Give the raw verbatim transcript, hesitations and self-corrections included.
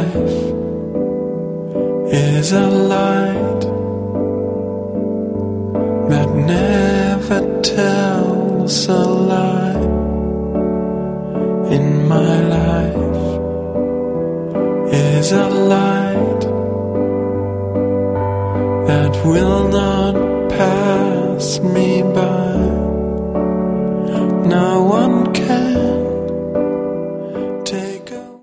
life is a light that never tells a lie. In my life is a light that will not pass me by.